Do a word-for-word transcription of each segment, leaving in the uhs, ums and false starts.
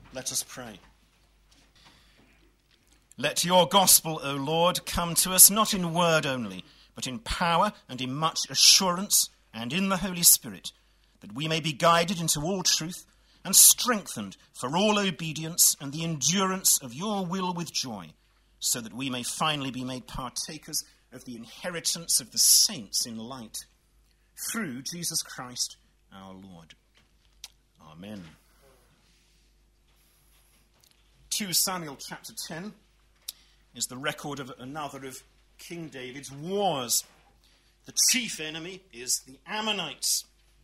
Let us pray. Let your gospel, O Lord, come to us not in word only, but in power and in much assurance and in the Holy Spirit, that we may be guided into all truth and strengthened for all obedience and the endurance of your will with joy, so that we may finally be made partakers of the inheritance of the saints in light. Through Jesus Christ our Lord. Amen. Second Samuel chapter ten is the record of another of King David's wars. The chief enemy is the Ammonites.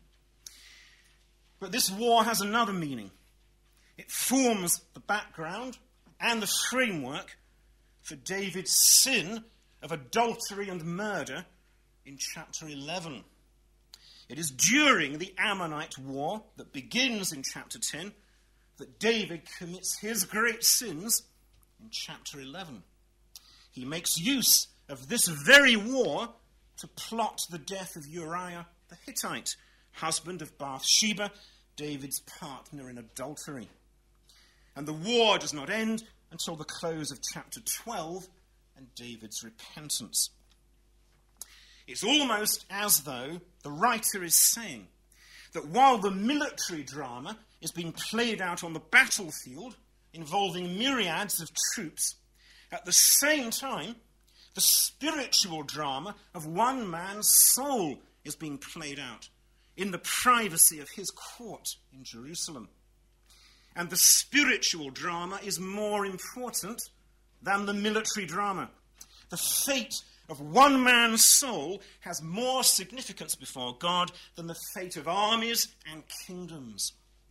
But this war has another meaning. It forms the background and the framework for David's sin of adultery and murder in chapter eleven. It is during the Ammonite war that begins in chapter ten that David commits his great sins in chapter eleven. He makes use of this very war to plot the death of Uriah the Hittite, husband of Bathsheba, David's partner in adultery. And the war does not end until the close of chapter twelve and David's repentance. It's almost as though the writer is saying that while the military drama is being played out on the battlefield, involving myriads of troops, at the same time, the spiritual drama of one man's soul is being played out in the privacy of his court in Jerusalem. And the spiritual drama is more important than the military drama. The fate of one man's soul has more significance before God than the fate of armies and kingdoms.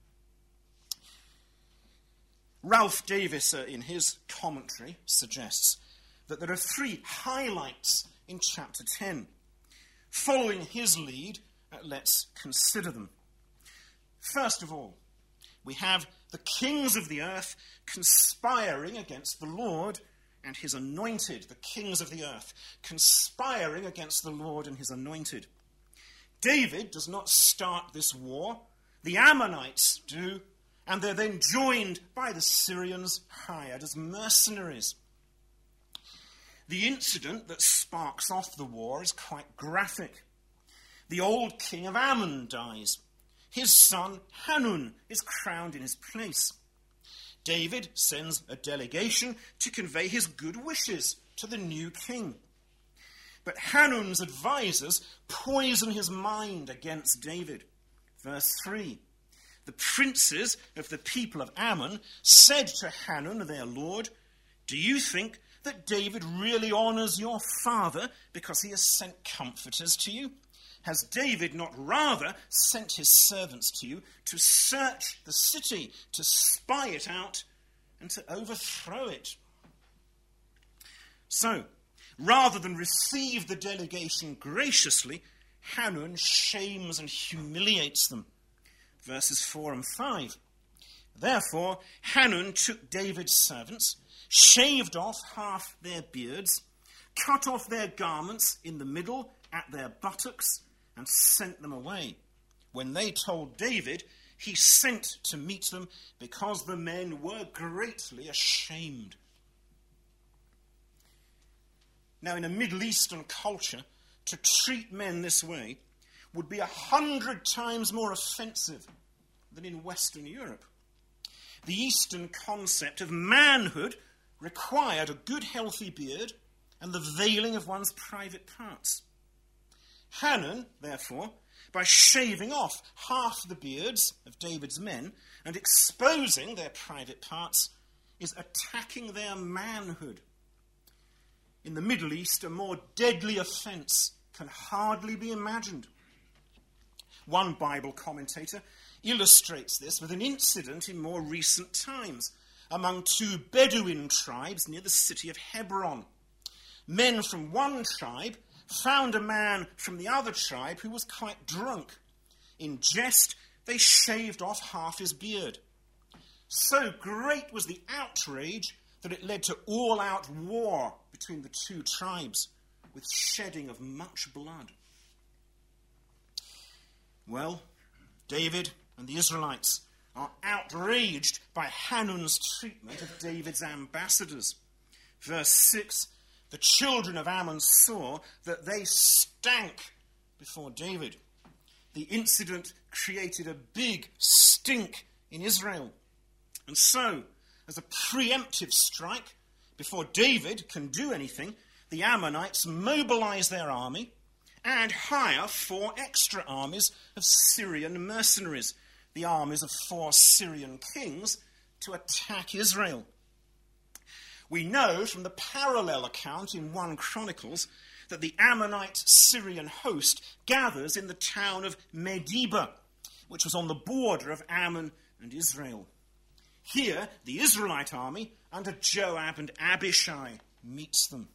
Ralph Davis, uh, in his commentary, suggests that there are three highlights in chapter ten. Following his lead, uh, let's consider them. First of all, we have the kings of the earth conspiring against the Lord and his anointed. The kings of the earth conspiring against the Lord and his anointed. David does not start this war. The Ammonites do, and they're then joined by the Syrians hired as mercenaries. The incident that sparks off the war is quite graphic. The old king of Ammon dies. His son Hanun is crowned in his place. David sends a delegation to convey his good wishes to the new king. But Hanun's advisors poison his mind against David. Verse three. The princes of the people of Ammon said to Hanun, their lord, "Do you think that David really honors your father because he has sent comforters to you? Has David not rather sent his servants to you to search the city, to spy it out, and to overthrow it?" So, rather than receive the delegation graciously, Hanun shames and humiliates them. Verses four and five. Therefore, Hanun took David's servants, shaved off half their beards, cut off their garments in the middle at their buttocks, and sent them away. When they told David, he sent to meet them because the men were greatly ashamed. Now, in a Middle Eastern culture, to treat men this way would be a hundred times more offensive than in Western Europe. The Eastern concept of manhood required a good healthy beard and the veiling of one's private parts. Hanun, therefore, by shaving off half the beards of David's men and exposing their private parts, is attacking their manhood. In the Middle East, a more deadly offence can hardly be imagined. One Bible commentator illustrates this with an incident in more recent times among two Bedouin tribes near the city of Hebron. Men from one tribe found a man from the other tribe who was quite drunk. In jest, they shaved off half his beard. So great was the outrage that it led to all-out war between the two tribes, with shedding of much blood. Well, David and the Israelites are outraged by Hanun's treatment of David's ambassadors. Verse six, the children of Ammon saw that they stank before David. The incident created a big stink in Israel. And so, as a preemptive strike, before David can do anything, the Ammonites mobilize their army and hire four extra armies of Syrian mercenaries, the armies of four Syrian kings, to attack Israel. We know from the parallel account in First Chronicles that the Ammonite Syrian host gathers in the town of Medeba, which was on the border of Ammon and Israel. Here, the Israelite army under Joab and Abishai meets them.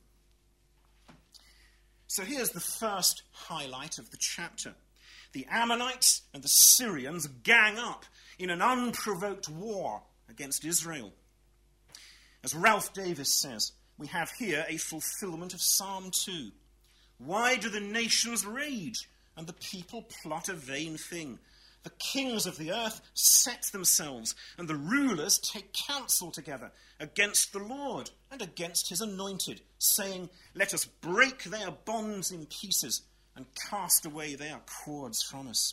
So here's the first highlight of the chapter. The Ammonites and the Syrians gang up in an unprovoked war against Israel. As Ralph Davis says, we have here a fulfillment of Psalm two. Why do the nations rage and the people plot a vain thing? The kings of the earth set themselves, and the rulers take counsel together against the Lord and against his anointed, saying, let us break their bonds in pieces and cast away their cords from us.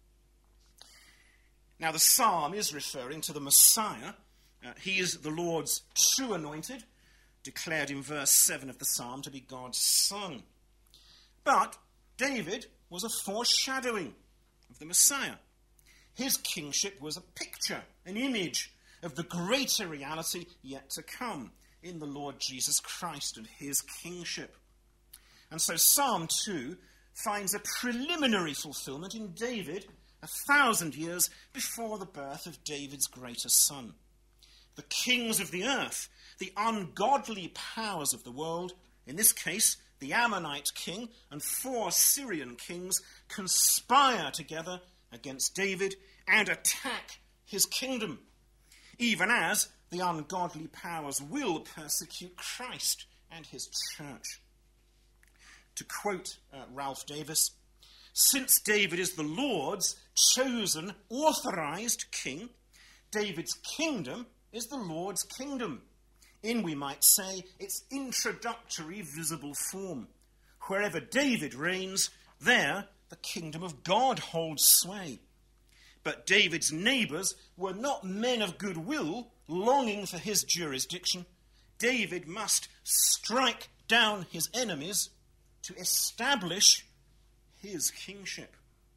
Now the psalm is referring to the Messiah. Uh, he is the Lord's true anointed, declared in verse seven of the psalm to be God's son. But David was a foreshadowing of the Messiah. His kingship was a picture, an image of the greater reality yet to come in the Lord Jesus Christ and his kingship. And so Psalm two finds a preliminary fulfillment in David a thousand years before the birth of David's greater son. The kings of the earth, the ungodly powers of the world, in this case the Ammonite king and four Syrian kings, conspire together against David and attack his kingdom, even as the ungodly powers will persecute Christ and his church. To quote uh, Ralph Davis, since David is the Lord's chosen, authorized king, David's kingdom is the Lord's kingdom, in, we might say, its introductory visible form. Wherever David reigns, there the kingdom of God holds sway. But David's neighbours were not men of goodwill, longing for his jurisdiction. David must strike down his enemies to establish his kingship.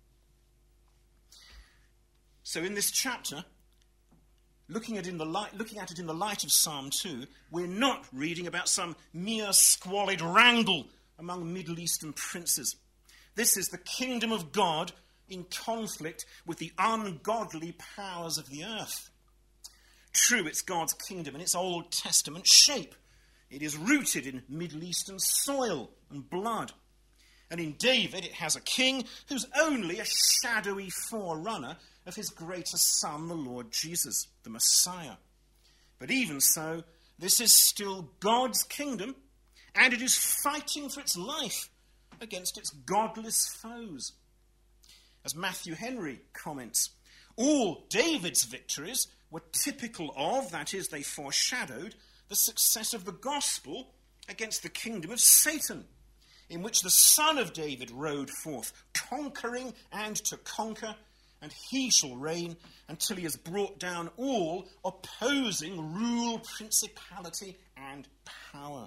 So in this chapter, looking at, in the light, looking at it in the light of Psalm two, we're not reading about some mere squalid wrangle among Middle Eastern princes. This is the kingdom of God in conflict with the ungodly powers of the earth. True, it's God's kingdom in its Old Testament shape. It is rooted in Middle Eastern soil and blood. And in David, it has a king who's only a shadowy forerunner of his greater son, the Lord Jesus, the Messiah. But even so, this is still God's kingdom, and it is fighting for its life against its godless foes. As Matthew Henry comments, all David's victories were typical of, that is, they foreshadowed, the success of the gospel against the kingdom of Satan, in which the Son of David rode forth, conquering and to conquer, and he shall reign until he has brought down all opposing rule, principality, and power.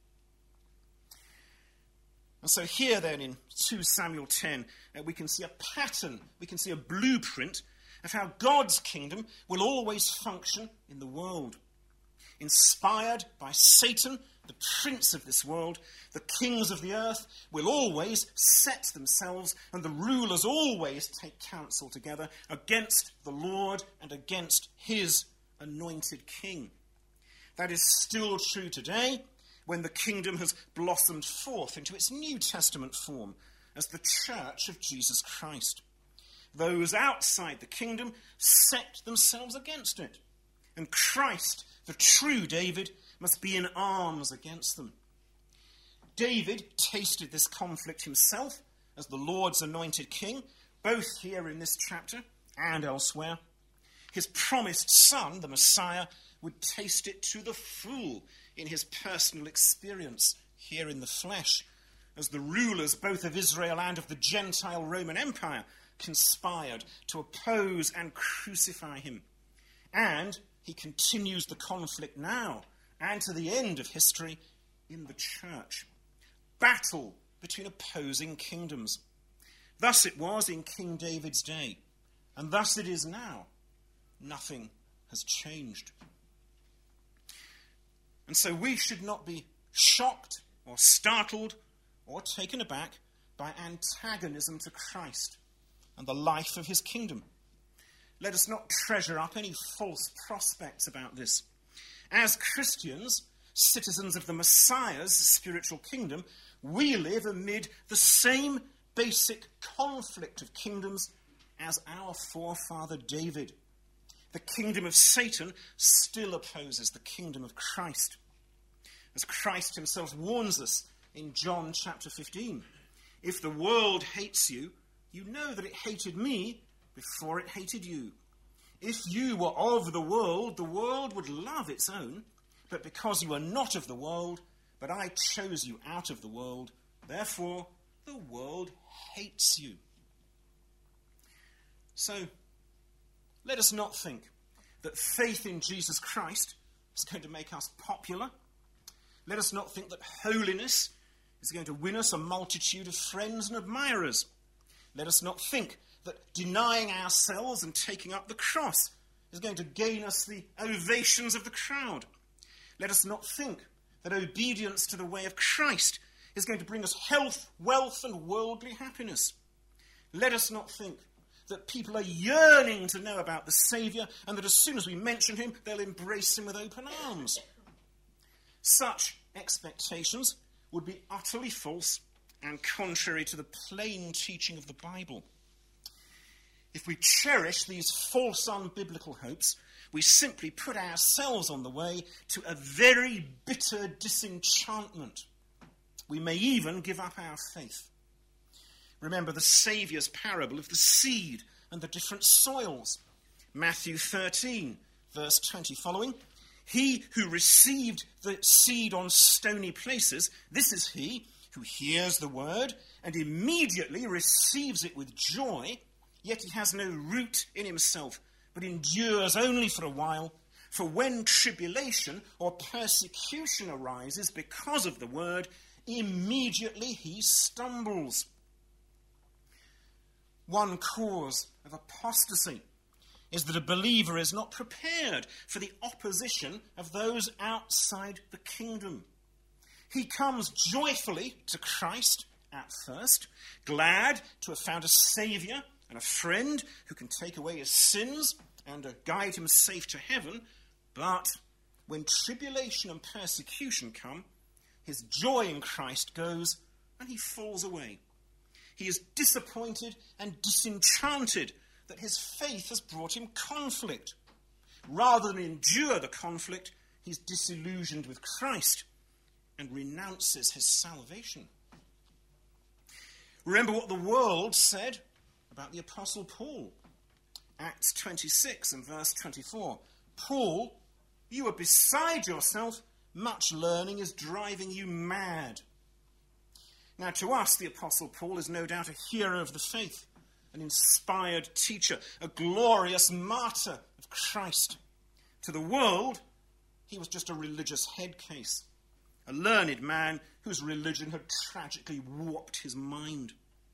And so here then in Second Samuel ten, uh, we can see a pattern, we can see a blueprint of how God's kingdom will always function in the world. Inspired by Satan, the prince of this world, the kings of the earth will always set themselves, and the rulers always take counsel together against the Lord and against his anointed king. That is still true today, when the kingdom has blossomed forth into its New Testament form as the Church of Jesus Christ. Those outside the kingdom set themselves against it, and Christ, the true David, must be in arms against them. David tasted this conflict himself as the Lord's anointed king, both here in this chapter and elsewhere. His promised son, the Messiah, would taste it to the full in his personal experience here in the flesh, as the rulers both of Israel and of the Gentile Roman Empire conspired to oppose and crucify him. And he continues the conflict now and to the end of history in the church. Battle between opposing kingdoms. Thus it was in King David's day, and thus it is now. Nothing has changed. And so we should not be shocked or startled or taken aback by antagonism to Christ and the life of his kingdom. Let us not treasure up any false prospects about this. As Christians, citizens of the Messiah's spiritual kingdom, we live amid the same basic conflict of kingdoms as our forefather David. The kingdom of Satan still opposes the kingdom of Christ. As Christ himself warns us in John chapter fifteen, if the world hates you, you know that it hated me before it hated you. If you were of the world, the world would love its own, but because you are not of the world, but I chose you out of the world, therefore the world hates you. So, let us not think that faith in Jesus Christ is going to make us popular. Let us not think that holiness is going to win us a multitude of friends and admirers. Let us not think that denying ourselves and taking up the cross is going to gain us the ovations of the crowd. Let us not think that obedience to the way of Christ is going to bring us health, wealth, and worldly happiness. Let us not think that people are yearning to know about the Saviour and that as soon as we mention him, they'll embrace him with open arms. Such expectations would be utterly false and contrary to the plain teaching of the Bible. If we cherish these false unbiblical hopes, we simply put ourselves on the way to a very bitter disenchantment. We may even give up our faith. Remember the Saviour's parable of the seed and the different soils. Matthew thirteen, verse twenty following. He who received the seed on stony places, this is he who hears the word and immediately receives it with joy, yet he has no root in himself, but endures only for a while. For when tribulation or persecution arises because of the word, immediately he stumbles. One cause of apostasy is that a believer is not prepared for the opposition of those outside the kingdom. He comes joyfully to Christ at first, glad to have found a Saviour and a friend who can take away his sins and uh, guide him safe to heaven. But when tribulation and persecution come, his joy in Christ goes and he falls away. He is disappointed and disenchanted that his faith has brought him conflict. Rather than endure the conflict, he's disillusioned with Christ and renounces his salvation. Remember what the world said about the Apostle Paul. Acts twenty-six and verse twenty-four. Paul, you are beside yourself. Much learning is driving you mad. Now, to us, the Apostle Paul is no doubt a hero of the faith, an inspired teacher, a glorious martyr of Christ. To the world, he was just a religious head case, a learned man whose religion had tragically warped his mind.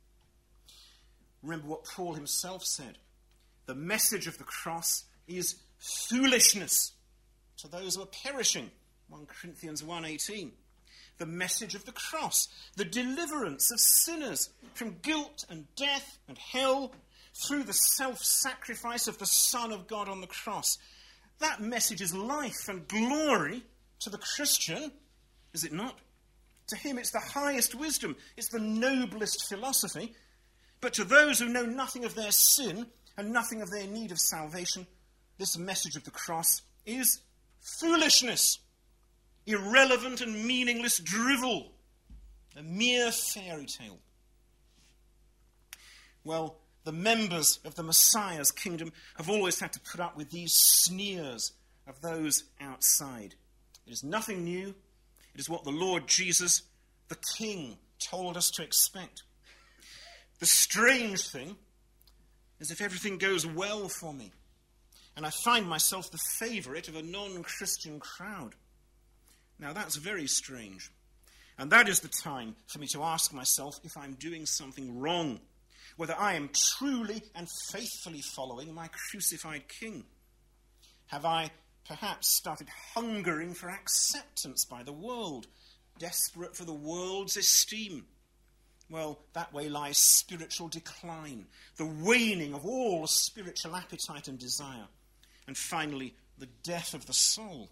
Remember what Paul himself said. The message of the cross is foolishness to those who are perishing. First Corinthians one eighteen. The message of the cross, the deliverance of sinners from guilt and death and hell through the self-sacrifice of the Son of God on the cross. That message is life and glory to the Christian, is it not? To him it's the highest wisdom, it's the noblest philosophy. But to those who know nothing of their sin and nothing of their need of salvation, this message of the cross is foolishness. Irrelevant and meaningless drivel, a mere fairy tale. Well, the the members of the Messiah's kingdom have always had to put up with these sneers of those outside. It is nothing new. It is what the Lord Jesus, the King, told us to expect. The strange thing is if everything goes well for me, and I find myself the favourite of a non-Christian crowd. Now that's very strange. And that is the time for me to ask myself if I'm doing something wrong, whether I am truly and faithfully following my crucified King. Have I perhaps started hungering for acceptance by the world, desperate for the world's esteem? Well, that way lies spiritual decline, the waning of all spiritual appetite and desire, and finally, the death of the soul.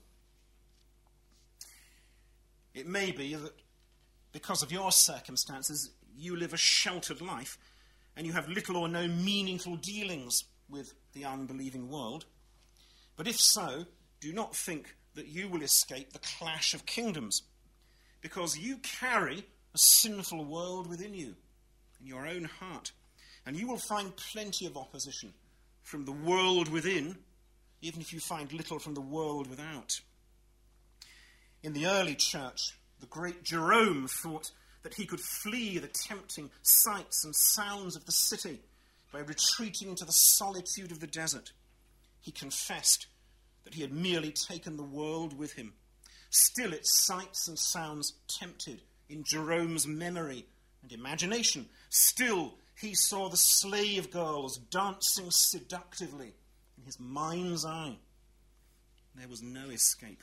It may be that because of your circumstances, you live a sheltered life, and you have little or no meaningful dealings with the unbelieving world. But if so, do not think that you will escape the clash of kingdoms, because you carry a sinful world within you, in your own heart, and you will find plenty of opposition from the world within, even if you find little from the world without. In the early church, the great Jerome thought that he could flee the tempting sights and sounds of the city by retreating into the solitude of the desert. He confessed that he had merely taken the world with him. Still its sights and sounds tempted in Jerome's memory and imagination. Still he saw the slave girls dancing seductively in his mind's eye. There was no escape.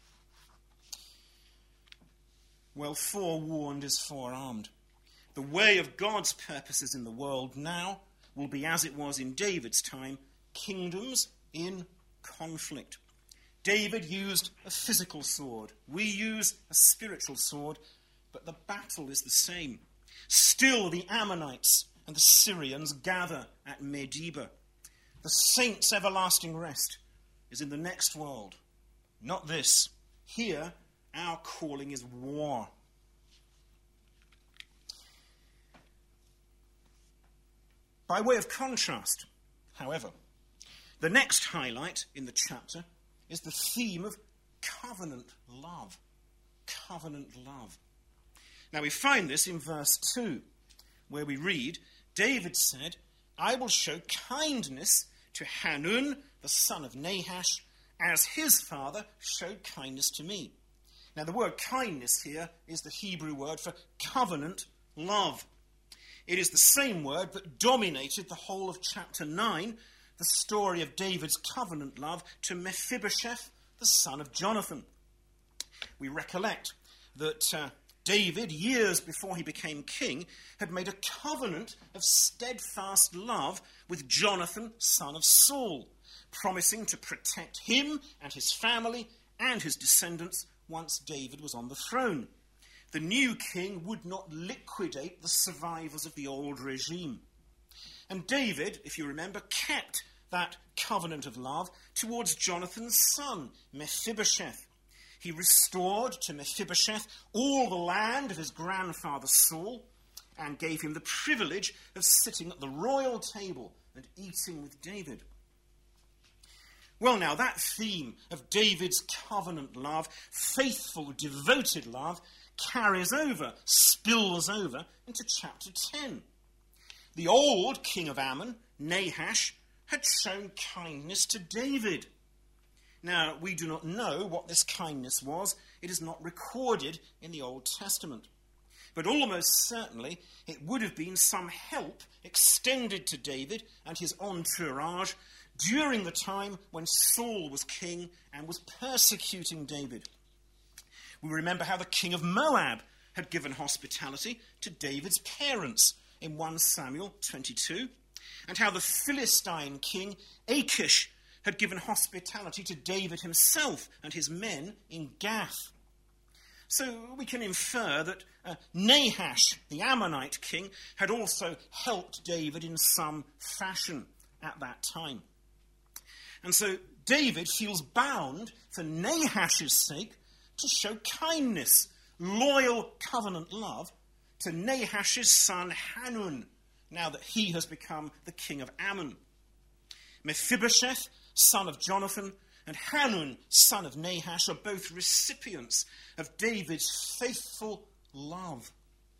Well, forewarned is forearmed. The way of God's purposes in the world now will be as it was in David's time, kingdoms in conflict. David used a physical sword. We use a spiritual sword, but the battle is the same. Still the Ammonites and the Syrians gather at Medeba. The saints' everlasting rest is in the next world, not this. Here, our calling is war. By way of contrast, however, the next highlight in the chapter is the theme of covenant love. Covenant love. Now we find this in verse two, where we read, David said, I will show kindness to Hanun, the son of Nahash, as his father showed kindness to me. Now the word kindness here is the Hebrew word for covenant love. It is the same word that dominated the whole of chapter nine, the story of David's covenant love to Mephibosheth, the son of Jonathan. We recollect that uh, David, years before he became king, had made a covenant of steadfast love with Jonathan, son of Saul, promising to protect him and his family and his descendants once David was on the throne. The new king would not liquidate the survivors of the old regime. And David, if you remember, kept that covenant of love towards Jonathan's son, Mephibosheth. He restored to Mephibosheth all the land of his grandfather Saul and gave him the privilege of sitting at the royal table and eating with David. Well, now, that theme of David's covenant love, faithful, devoted love, carries over, spills over into chapter ten. The old king of Ammon, Nahash, had shown kindness to David. Now, we do not know what this kindness was. It is not recorded in the Old Testament. But almost certainly it would have been some help extended to David and his entourage during the time when Saul was king and was persecuting David. We remember how the king of Moab had given hospitality to David's parents in First Samuel twenty-two, and how the Philistine king Achish had given hospitality to David himself and his men in Gath. So we can infer that uh, Nahash, the Ammonite king, had also helped David in some fashion at that time. And so David feels bound, for Nahash's sake, to show kindness, loyal covenant love, to Nahash's son Hanun, now that he has become the king of Ammon. Mephibosheth, son of Jonathan, and Hanun, son of Nahash, are both recipients of David's faithful love.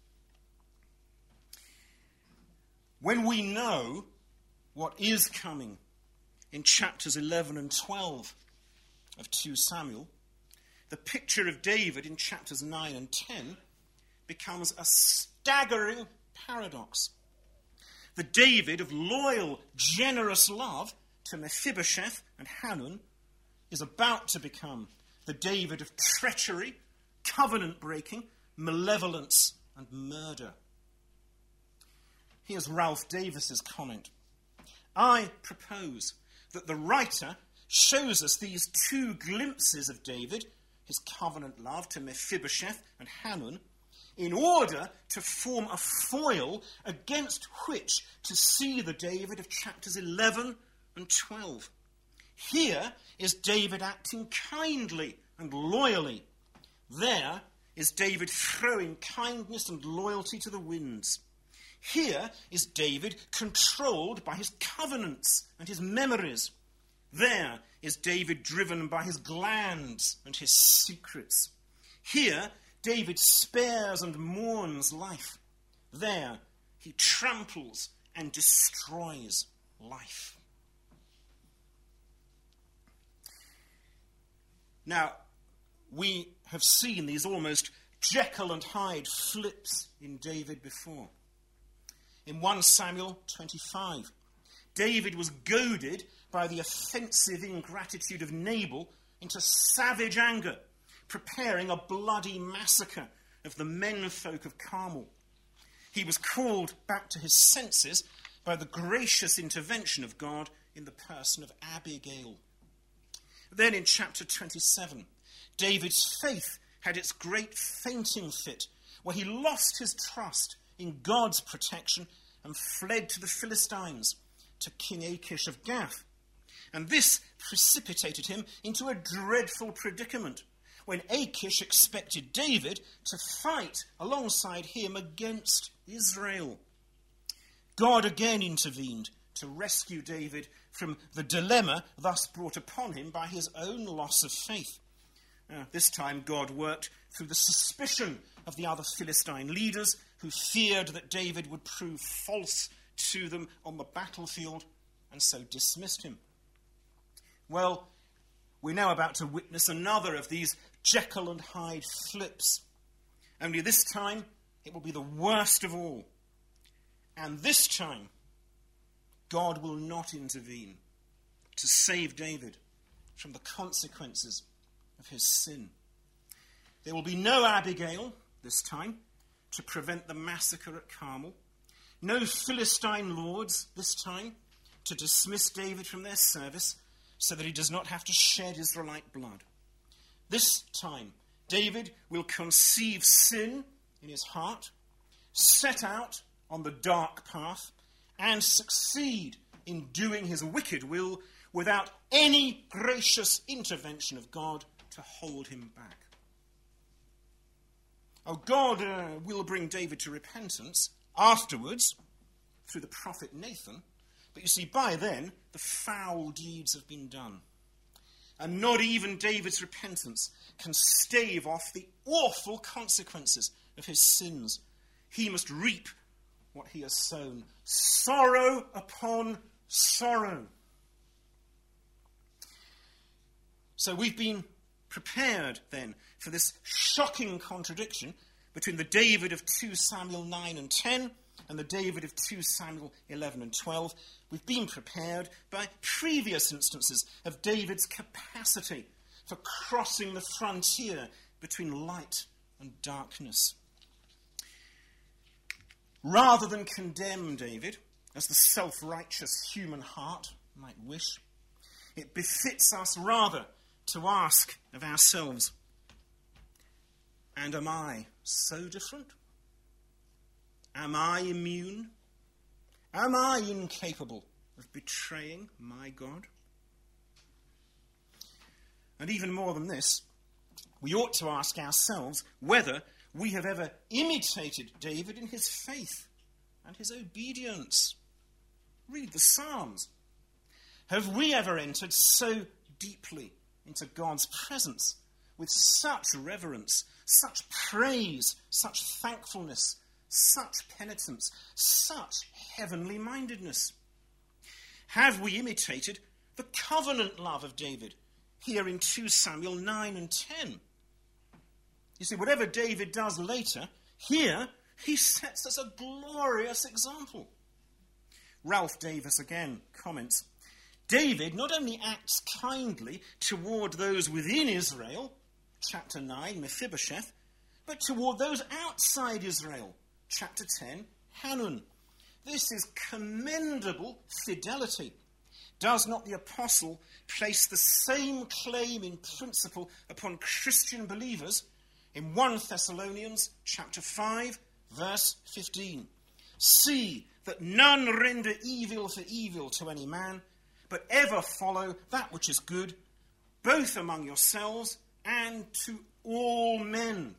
When we know what is coming in chapters eleven and twelve of Second Samuel, the picture of David in chapters nine and ten becomes a staggering paradox. The David of loyal, generous love to Mephibosheth and Hanun is about to become the David of treachery, covenant-breaking, malevolence, and murder. Here's Ralph Davis's comment. I propose that the writer shows us these two glimpses of David, his covenant love to Mephibosheth and Hanun, in order to form a foil against which to see the David of chapters eleven and twelve. Here is David acting kindly and loyally. There is David throwing kindness and loyalty to the winds. Here is David controlled by his covenants and his memories. There is David driven by his glands and his secrets. Here, David spares and mourns life. There, he tramples and destroys life. Now, we have seen these almost Jekyll and Hyde flips in David before. In First Samuel twenty-five, David was goaded by the offensive ingratitude of Nabal into savage anger, preparing a bloody massacre of the menfolk of Carmel. He was called back to his senses by the gracious intervention of God in the person of Abigail. Then in chapter twenty-seven, David's faith had its great fainting fit, where he lost his trust in God's protection and fled to the Philistines, to King Achish of Gath. And this precipitated him into a dreadful predicament, when Achish expected David to fight alongside him against Israel. God again intervened to rescue David from the dilemma thus brought upon him by his own loss of faith. Uh, this time God worked through the suspicion of the other Philistine leaders who feared that David would prove false to them on the battlefield and so dismissed him. Well, we're now about to witness another of these Jekyll and Hyde flips. Only this time it will be the worst of all. And this time God will not intervene to save David from the consequences of his sin. There will be no Abigail this time to prevent the massacre at Carmel. No Philistine lords this time to dismiss David from their service so that he does not have to shed Israelite blood. This time, David will conceive sin in his heart, set out on the dark path, and succeed in doing his wicked will without any gracious intervention of God to hold him back. Oh, God uh, will bring David to repentance afterwards through the prophet Nathan, but you see, by then, the foul deeds have been done. And not even David's repentance can stave off the awful consequences of his sins. He must reap what he has sown. Sorrow upon sorrow. So we've been prepared then for this shocking contradiction between the David of Second Samuel nine and ten and the David of Second Samuel eleven and twelve. We've been prepared by previous instances of David's capacity for crossing the frontier between light and darkness. Rather than condemn David, as the self-righteous human heart might wish, it befits us rather to ask of ourselves, and am I so different? Am I immune? Am I incapable of betraying my God? And even more than this, we ought to ask ourselves whether we have ever imitated David in his faith and his obedience. Read the Psalms. Have we ever entered so deeply into God's presence with such reverence, such praise, such thankfulness, such penitence, such heavenly mindedness? Have we imitated the covenant love of David here in Second Samuel nine and ten? You see, whatever David does later, here he sets us a glorious example. Ralph Davis again comments, David not only acts kindly toward those within Israel, chapter nine, Mephibosheth, but toward those outside Israel, chapter ten, Hanun. This is commendable fidelity. Does not the apostle place the same claim in principle upon Christian believers in First Thessalonians chapter five, verse fifteen? See that none render evil for evil to any man, but ever follow that which is good, both among yourselves and to all men.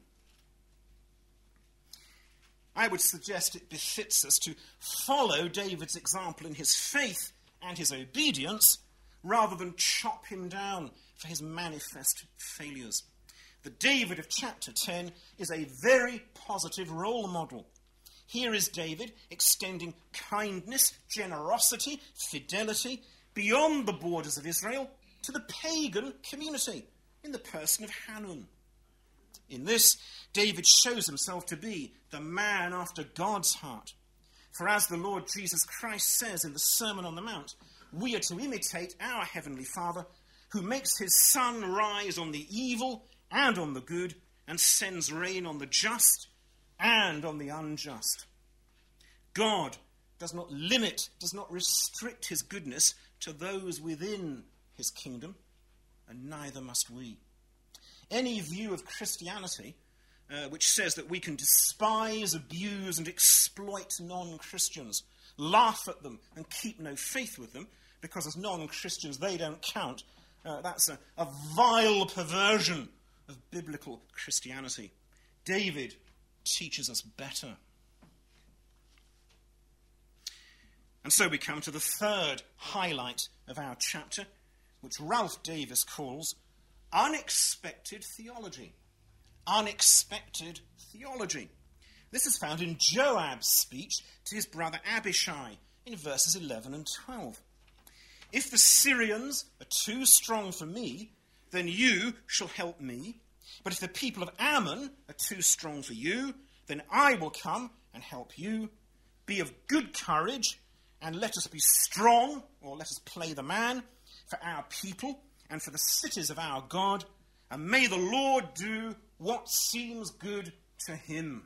I would suggest it befits us to follow David's example in his faith and his obedience, rather than chop him down for his manifest failures. The David of chapter ten is a very positive role model. Here is David extending kindness, generosity, fidelity beyond the borders of Israel to the pagan community in the person of Hanun. In this, David shows himself to be the man after God's heart. For as the Lord Jesus Christ says in the Sermon on the Mount, we are to imitate our Heavenly Father, who makes his sun rise on the evil and on the good, and sends rain on the just and on the unjust. God does not limit, does not restrict his goodness to those within his kingdom, and neither must we. Any view of Christianity uh, which says that we can despise, abuse, and exploit non-Christians, laugh at them, and keep no faith with them, because as non-Christians they don't count, uh, that's a, a vile perversion of biblical Christianity. David teaches us better. And so we come to the third highlight of our chapter, which Ralph Davis calls unexpected theology. Unexpected theology. This is found in Joab's speech to his brother Abishai in verses eleven and twelve. If the Syrians are too strong for me, then you shall help me. But if the people of Ammon are too strong for you, then I will come and help you. Be of good courage, and let us be strong, or let us play the man, for our people and for the cities of our God, and may the Lord do what seems good to him.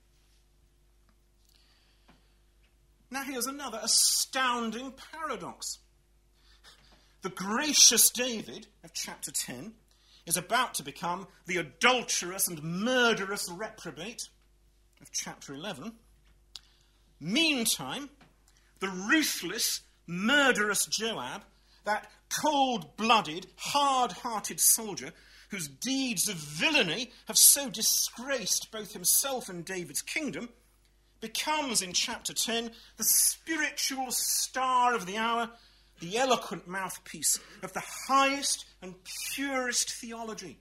Now here's another astounding paradox. The gracious David of chapter ten is about to become the adulterous and murderous reprobate of chapter eleven. Meantime, the ruthless, murderous Joab, that cold-blooded, hard-hearted soldier whose deeds of villainy have so disgraced both himself and David's kingdom, becomes in chapter ten the spiritual star of the hour, the eloquent mouthpiece of the highest and purest theology.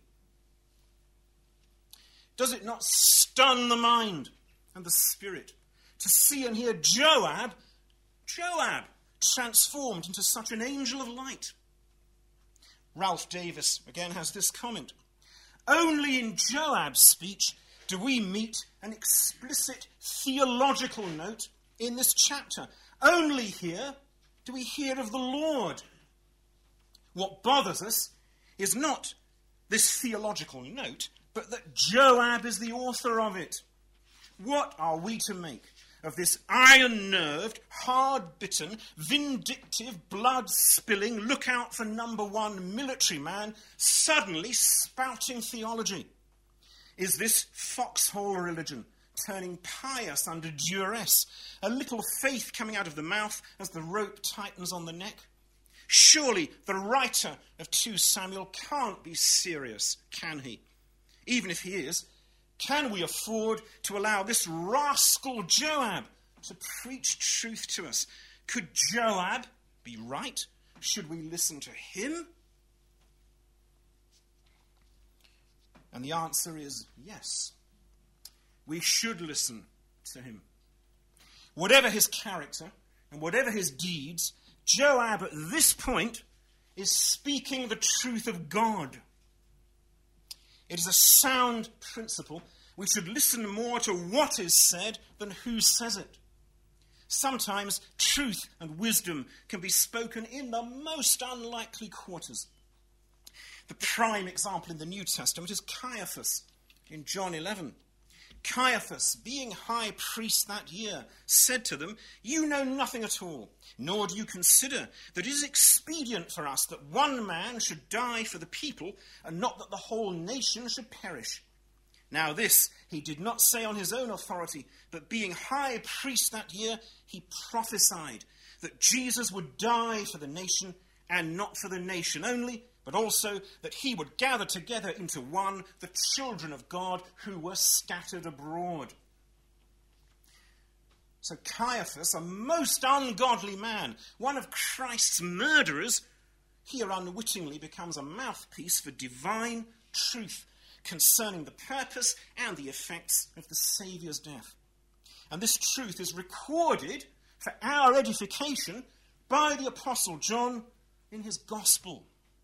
Does it not stun the mind and the spirit to see and hear Joab, Joab, transformed into such an angel of light? Ralph Davis again has this comment. Only in Joab's speech do we meet an explicit theological note in this chapter. Only here do we hear of the Lord. What bothers us is not this theological note, but that Joab is the author of it. What are we to make of this iron-nerved, hard-bitten, vindictive, blood-spilling, look-out-for-number-one military man suddenly spouting theology? Is this foxhole religion turning pious under duress, a little faith coming out of the mouth as the rope tightens on the neck? Surely the writer of Second Samuel can't be serious, can he? Even if he is, can we afford to allow this rascal Joab to preach truth to us. Could Joab be right? Should we listen to him? And the answer is yes. We should listen to him. Whatever his character and whatever his deeds, Joab at this point is speaking the truth of God. It is a sound principle. We should listen more to what is said than who says it. Sometimes truth and wisdom can be spoken in the most unlikely quarters. The prime example in the New Testament is Caiaphas in John eleven. Caiaphas, being high priest that year, said to them, "You know nothing at all, nor do you consider that it is expedient for us that one man should die for the people, and not that the whole nation should perish." Now this he did not say on his own authority, but being high priest that year, he prophesied that Jesus would die for the nation, and not for the nation only, but also that he would gather together into one the children of God who were scattered abroad. So Caiaphas, a most ungodly man, one of Christ's murderers, here unwittingly becomes a mouthpiece for divine truth concerning the purpose and the effects of the Saviour's death. And this truth is recorded for our edification by the Apostle John in his Gospel.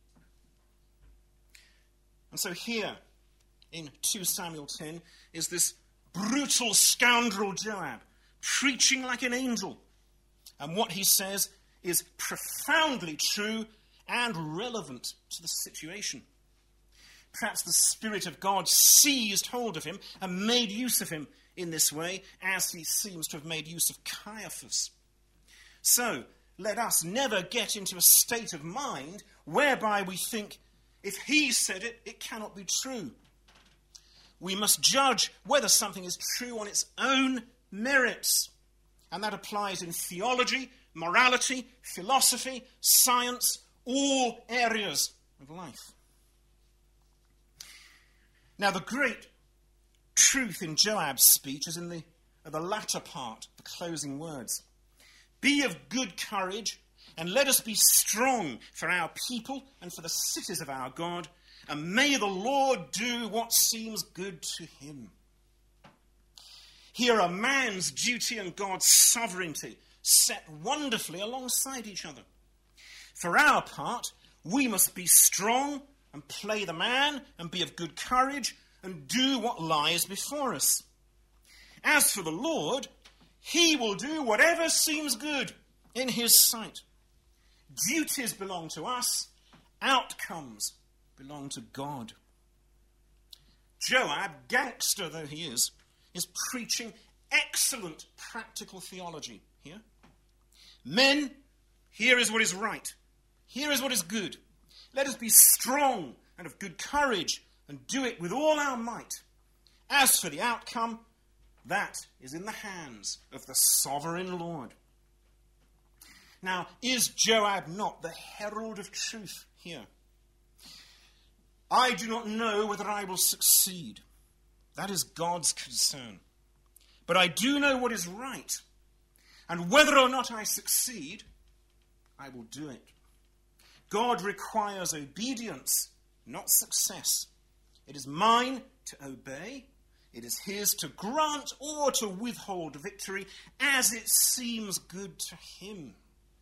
And so here, in two Samuel ten, is this brutal scoundrel Joab, preaching like an angel. And what he says is profoundly true and relevant to the situation. Perhaps the Spirit of God seized hold of him and made use of him in this way, as he seems to have made use of Caiaphas. So, let us never get into a state of mind whereby we think, if he said it, it cannot be true. We must judge whether something is true on its own merits. And that applies in theology, morality, philosophy, science, all areas of life. Now, the great truth in Joab's speech is in the, the latter part, the closing words. Be of good courage, and let us be strong for our people and for the cities of our God, and may the Lord do what seems good to him. Here are man's duty and God's sovereignty set wonderfully alongside each other. For our part, we must be strong and play the man and be of good courage and do what lies before us. As for the Lord, he will do whatever seems good in his sight. Duties belong to us, outcomes belong to God. Joab, gangster though he is, is preaching excellent practical theology here. Men, here is what is right. Here is what is good. Let us be strong and of good courage and do it with all our might. As for the outcome, that is in the hands of the sovereign Lord. Now, is Joab not the herald of truth here? I do not know whether I will succeed. That is God's concern. But I do know what is right. And whether or not I succeed, I will do it. God requires obedience, not success. It is mine to obey. It is his to grant or to withhold victory as it seems good to him.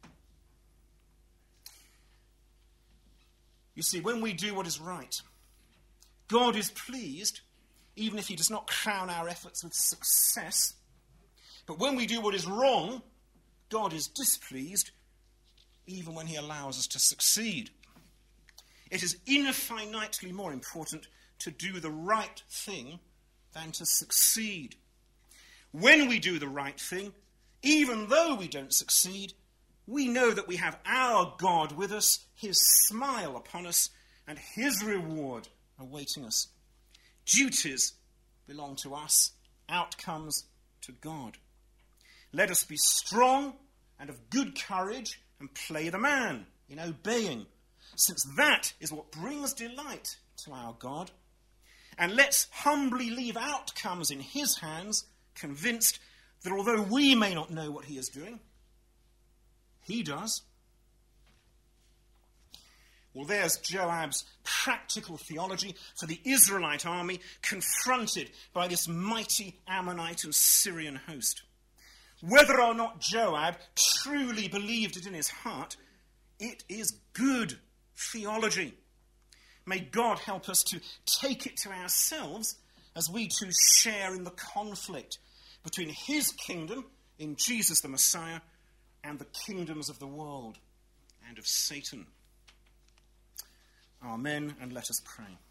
You see, when we do what is right, God is pleased, even if he does not crown our efforts with success. But when we do what is wrong, God is displeased, even when he allows us to succeed. It is infinitely more important to do the right thing than to succeed. When we do the right thing, even though we don't succeed, we know that we have our God with us, his smile upon us, and his reward awaiting us. Duties belong to us, outcomes to God. Let us be strong and of good courage and play the man in obeying, since that is what brings delight to our God. And let's humbly leave outcomes in his hands, convinced that although we may not know what he is doing, he does. Well, there's Joab's practical theology for the Israelite army confronted by this mighty Ammonite and Syrian host. Whether or not Joab truly believed it in his heart, it is good theology. May God help us to take it to ourselves as we too share in the conflict between his kingdom in Jesus the Messiah and the kingdoms of the world and of Satan. Amen, and let us pray.